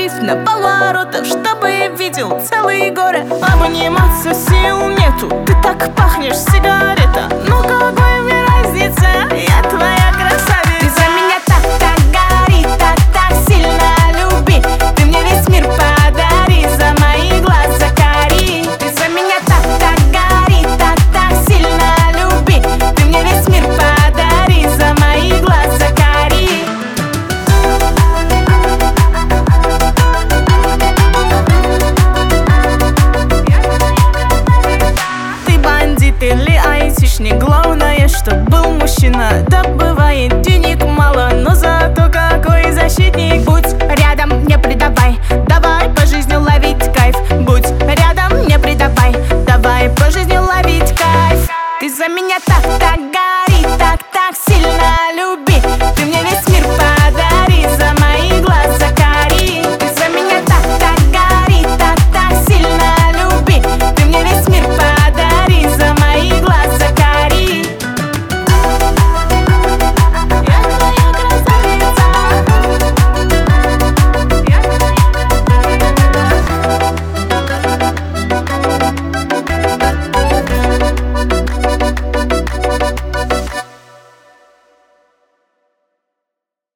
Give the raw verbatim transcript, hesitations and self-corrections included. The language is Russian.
остановись на поворотах, чтобы я видел целые горы. Обниматься сил нету, ты так пахнешь, сигарета. Ну какой мне разница, я твоя красавица. Ты за меня так, так гори, так, так сильно люби. Ты мне весь мир подари, за мои глаза кори. Ты за меня так, так гори, так, так сильно люби. Ты мне весь мир подари, за мои глаза кори. Ты бандит или айтишник, главное, чтоб был мужчина.